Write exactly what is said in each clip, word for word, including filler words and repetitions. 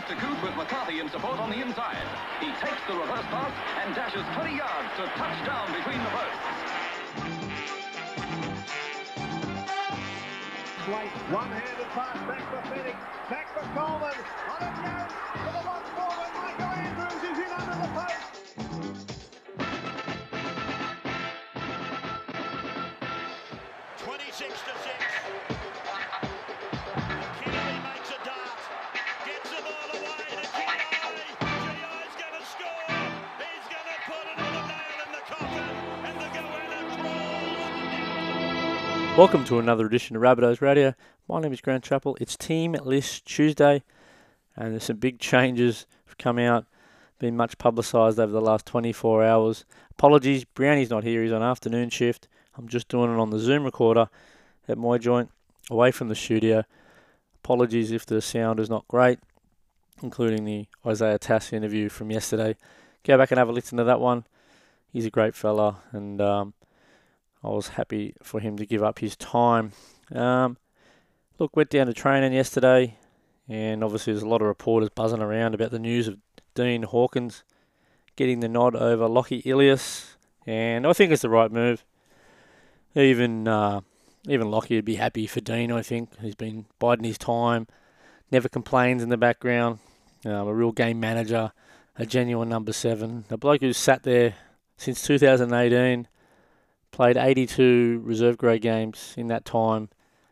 to Coode with McCarthy in support on the inside. He takes the reverse pass and dashes twenty yards to touchdown between the posts. One-handed pass back for Fennick, back for Coleman, on it goes, for the one forward, Michael Andrews is in under the post. twenty-six to six. Keeley makes a dart, gets the ball away to G I. G I's going to score. He's going to put another nail in the coffin, and the Goanna crawls. Welcome to another edition of Rabbitohs Radio. My name is Grant Chappell. It's Team List Tuesday, and there's some big changes have come out, been much publicised over the last twenty-four hours. Apologies, Brownie's not here, he's on afternoon shift. I'm just doing it on the Zoom recorder at my joint, away from the studio. Apologies if the sound is not great, including the Isaiah Tass interview from yesterday. Go back and have a listen to that one. He's a great fella, and um, I was happy for him to give up his time. Um, look, went down to training yesterday, and obviously there's a lot of reporters buzzing around about the news of Dean Hawkins getting the nod over Lockie Ilias, and I think it's the right move. Even uh, even Lockie would be happy for Dean, I think. He's been biding his time, never complains in the background, um, a real game manager, a genuine number seven. A bloke who's sat there since two thousand eighteen, played eighty-two reserve grade games in that time,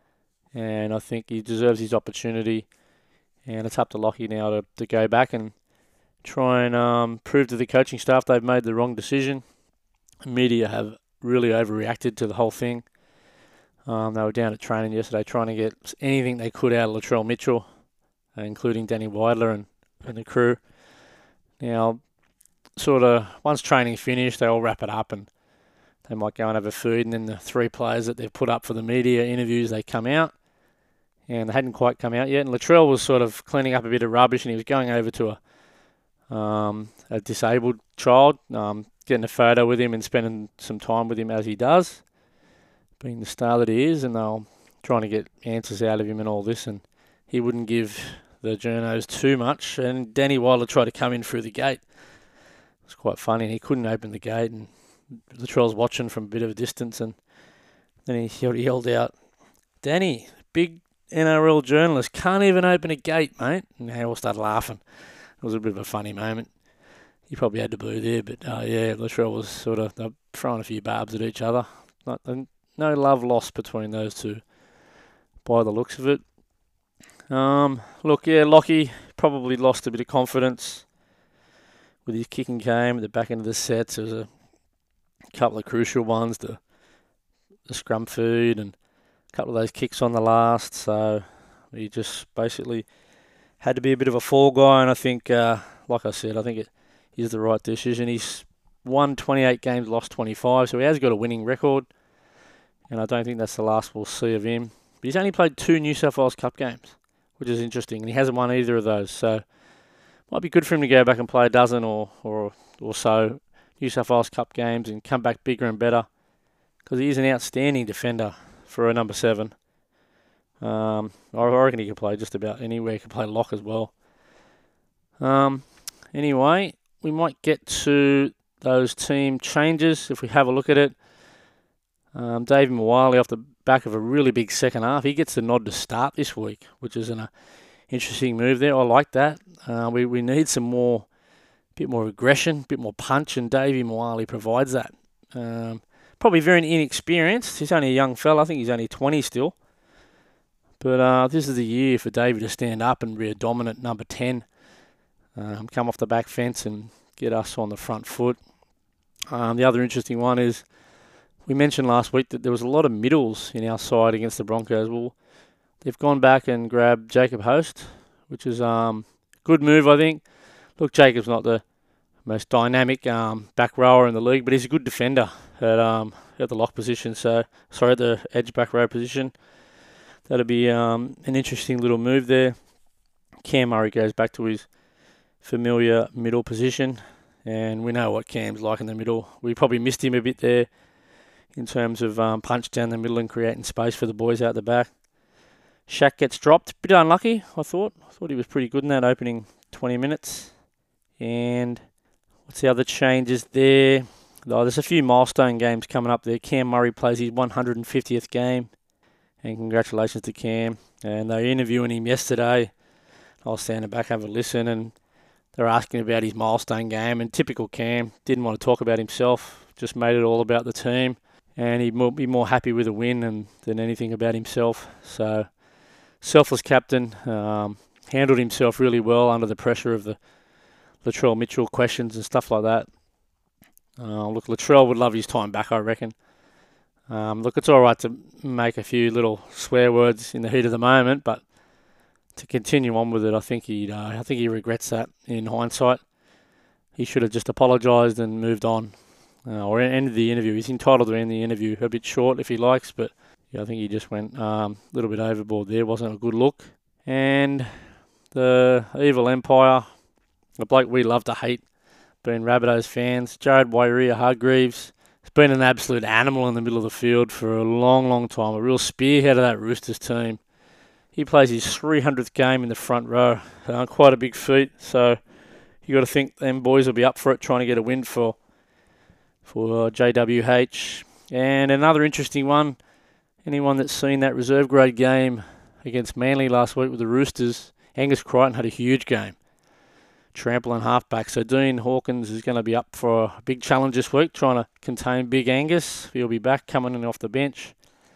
and I think he deserves his opportunity. And it's up to Lockie now to, to go back and try and um, prove to the coaching staff they've made the wrong decision. The media have really overreacted to the whole thing. Um, they were down at training yesterday trying to get anything they could out of Latrell Mitchell, uh, including Danny Weidler and, and the crew. Now, sort of, once training's finished, they all wrap it up and they might go and have a food, and then the three players that they've put up for the media interviews, they come out, and they hadn't quite come out yet. And Latrell was sort of cleaning up a bit of rubbish, and he was going over to a um, a disabled child, um, getting a photo with him and spending some time with him as he does, being the star that he is, and they were trying to get answers out of him and all this, and he wouldn't give the journos too much, and Danny Weidler tried to come in through the gate. It was quite funny, and he couldn't open the gate, and Latrell's watching from a bit of a distance, and then he yelled out, "Danny, big N R L journalist, can't even open a gate, mate." And they all started laughing. It was a bit of a funny moment. He probably had to boo there, but uh, yeah, Latrell was sort of throwing a few barbs at each other. Not, no love lost between those two, by the looks of it. Um, look, yeah, Lockie probably lost a bit of confidence with his kicking game at the back end of the sets. There was a couple of crucial ones, the the scrum food and a couple of those kicks on the last. So he just basically had to be a bit of a fall guy, and I think, uh, like I said, I think it is the right decision. He's won twenty-eight games, lost twenty-five, so he has got a winning record, and I don't think that's the last we'll see of him. But he's only played two New South Wales Cup games, which is interesting, and he hasn't won either of those, so might be good for him to go back and play a dozen or, or, or so New South Wales Cup games and come back bigger and better, because he is an outstanding defender for a number seven. Um, I reckon he can play just about anywhere. He can play lock as well. Um, anyway, we might get to those team changes if we have a look at it. Um, David Moale, off the back of a really big second half, he gets the nod to start this week, which is an uh, interesting move there. I like that. Uh, we, we need some more, bit more aggression, bit more punch, and Davey Moale provides that. Um, probably very inexperienced. He's only a young fella. I think he's only twenty still. But uh, this is the year for Davey to stand up and be a dominant number ten. Um, come off the back fence and get us on the front foot. Um, the other interesting one is, we mentioned last week that there was a lot of middles in our side against the Broncos. Well, they've gone back and grabbed Jacob Host, which is um, a good move, I think. Look, Jacob's not the most dynamic um, back rower in the league, but he's a good defender at um, at the lock position. So, sorry, at the edge back row position. That'll be um, an interesting little move there. Cam Murray goes back to his familiar middle position, and we know what Cam's like in the middle. We probably missed him a bit there in terms of um, punch down the middle and creating space for the boys out the back. Shaq gets dropped. Bit unlucky, I thought. I thought he was pretty good in that opening twenty minutes. And what's the other changes there? Oh, there's a few milestone games coming up there. Cam Murray plays his one hundred fiftieth game. And congratulations to Cam. And they were interviewing him yesterday. I was standing back, having a listen, and they were asking about his milestone game. And typical Cam, didn't want to talk about himself, just made it all about the team. And he'd more, be more happy with a win than, than anything about himself. So, selfless captain, um, handled himself really well under the pressure of the Latrell Mitchell questions and stuff like that. Uh, look, Latrell would love his time back, I reckon. Um, look, it's all right to make a few little swear words in the heat of the moment, but to continue on with it, I think he, uh, I think he regrets that in hindsight. He should have just apologised and moved on, uh, or ended the interview. He's entitled to end the interview a bit short if he likes, but yeah, I think he just went um, a little bit overboard there. Wasn't a good look. And the Evil Empire, the bloke we love to hate, being Rabbitohs fans, Jared Waerea-Hargreaves. He's been an absolute animal in the middle of the field for a long, long time. A real spearhead of that Roosters team. He plays his three hundredth game in the front row. Uh, quite a big feat. So you got to think them boys will be up for it, trying to get a win for for uh, J W H. And another interesting one. Anyone that's seen that reserve grade game against Manly last week with the Roosters, Angus Crichton had a huge game. Trampling halfback. So Dean Hawkins is going to be up for a big challenge this week, trying to contain Big Angus. He'll be back, coming in off the bench.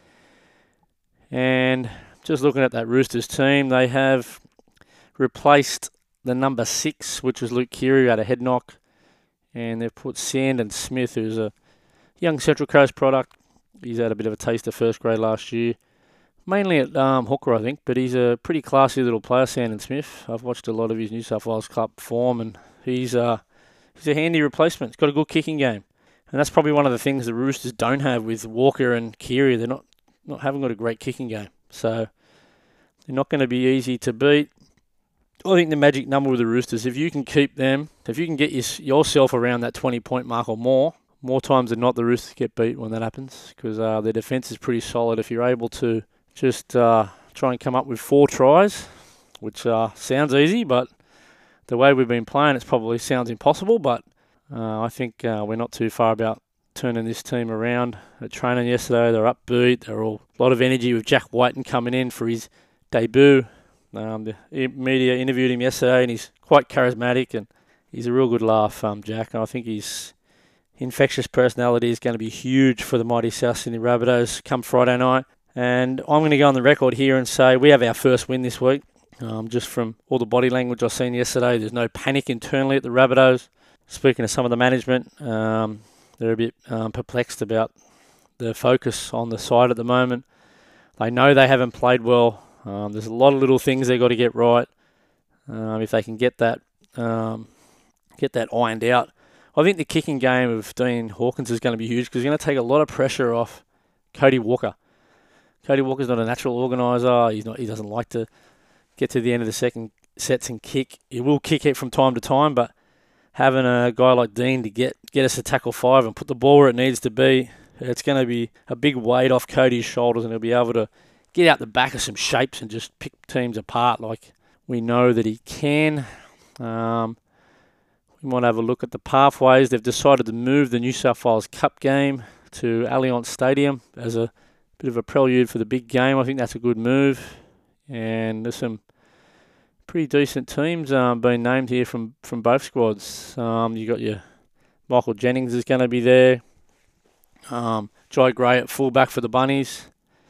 And just looking at that Roosters team, they have replaced the number six, which was Luke Keary, who had a head knock. And they've put Sandon Smith, who's a young Central Coast product. He's had a bit of a taste of first grade last year. Mainly at um, hooker, I think, but he's a pretty classy little player, Sandon Smith. I've watched a lot of his New South Wales Club form, and he's, uh, he's a handy replacement. He's got a good kicking game. And that's probably one of the things the Roosters don't have with Walker and Keary. They're not, not haven't got a great kicking game. So they're not going to be easy to beat. I think the magic number with the Roosters, if you can keep them, if you can get your, yourself around that twenty-point mark or more, more times than not the Roosters get beat when that happens, because uh, their defence is pretty solid. If you're able to just uh, try and come up with four tries, which uh, sounds easy, but the way we've been playing, it probably sounds impossible, but uh, I think uh, we're not too far about turning this team around. At training yesterday, they're upbeat. They're all a lot of energy with Jack Whiten coming in for his debut. Um, the media interviewed him yesterday, and he's quite charismatic, and he's a real good laugh, um, Jack. And I think his infectious personality is going to be huge for the mighty South Sydney Rabbitohs come Friday night. And I'm going to go on the record here and say we have our first win this week. Um, just from all the body language I've seen yesterday, there's no panic internally at the Rabbitohs. Speaking to some of the management, um, they're a bit um, perplexed about the focus on the side at the moment. They know they haven't played well. Um, there's a lot of little things they've got to get right. Um, if they can get that um, get that ironed out, I think the kicking game of Dean Hawkins is going to be huge, because he's going to take a lot of pressure off Cody Walker. Cody Walker's not a natural organiser. He's not. He doesn't like to get to the end of the second sets and kick. He will kick it from time to time, but having a guy like Dean to get, get us to tackle five and put the ball where it needs to be, it's going to be a big weight off Cody's shoulders, and he'll be able to get out the back of some shapes and just pick teams apart like we know that he can. Um, we might have a look at the pathways. They've decided to move the New South Wales Cup game to Allianz Stadium as a bit of a prelude for the big game. I think that's a good move. And there's some pretty decent teams um, being named here from, from both squads. Um, you got your Michael Jennings is going to be there. Um, Jai Gray at fullback for the Bunnies.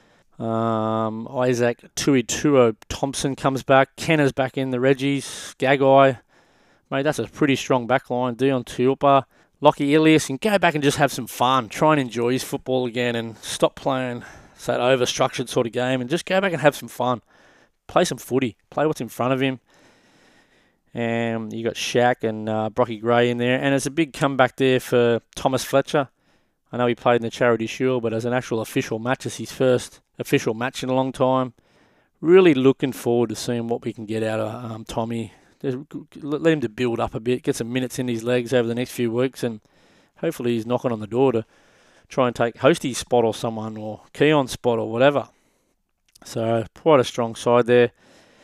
Um, Isaac Tuituo Thompson comes back. Kenner's back in the Reggies. Gagai. Mate, that's a pretty strong back line. Dion Tuipa. Lockie Ilias. And go back and just have some fun. Try and enjoy his football again and stop playing that over-structured sort of game and just go back and have some fun. Play some footy. Play what's in front of him. And you got Shaq and uh, Brocky Gray in there. And it's a big comeback there for Thomas Fletcher. I know he played in the Charity Shield, but as an actual official match, it's his first official match in a long time. Really looking forward to seeing what we can get out of um, Tommy. Just let him to build up a bit, get some minutes in his legs over the next few weeks, and hopefully he's knocking on the door to try and take Hostie's spot or someone, or Keon's spot or whatever. So quite a strong side there.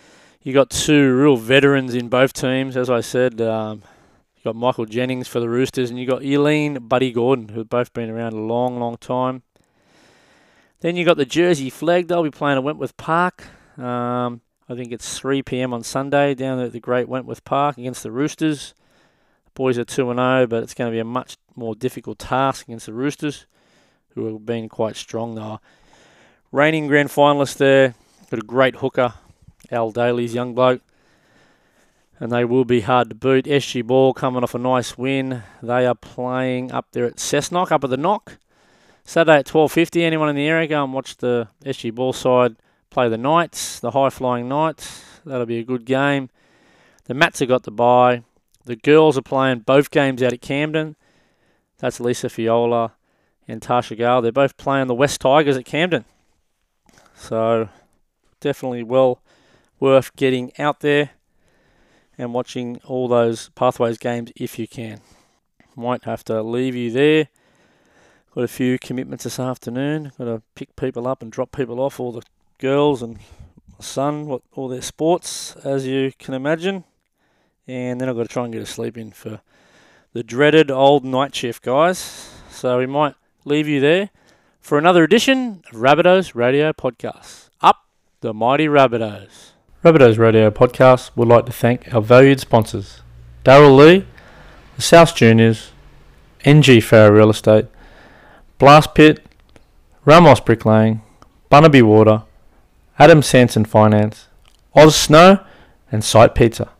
You got two real veterans in both teams, as I said. Um, you got Michael Jennings for the Roosters, and you got Eileen Buddy Gordon, who've both been around a long, long time. Then you got the Jersey Flag. They'll be playing at Wentworth Park. Um, I think it's three p m on Sunday down at the Great Wentworth Park against the Roosters. The boys are two and oh, but it's going to be a much more difficult task against the Roosters, who have been quite strong now. Reigning grand finalist there. Got a great hooker, Al Daly's young bloke. And they will be hard to beat. S G Ball coming off a nice win. They are playing up there at Cessnock, up at the Knock. Saturday at twelve fifty. Anyone in the area, go and watch the S G Ball side play the Knights, the high-flying Knights. That'll be a good game. The Mats have got the bye. The girls are playing both games out at Camden. That's Lisa Fiola and Tasha Gale. They're both playing the West Tigers at Camden. So definitely well worth getting out there and watching all those Pathways games if you can. Might have to leave you there. Got a few commitments this afternoon. Got to pick people up and drop people off, all the girls and my son, what all their sports, as you can imagine. And then I've got to try and get a sleep in for the dreaded old night shift, guys. So we might leave you there for another edition of Rabbitohs Radio Podcast. Up the mighty Rabbitohs. Rabbitohs Radio Podcast would like to thank our valued sponsors, Darryl Lee, the South Juniors, N G Farrow Real Estate, Blast Pit, Ramos Bricklaying, Bunnaby Water, Adam Sanson Finance, Oz Snow, and Sight Pizza.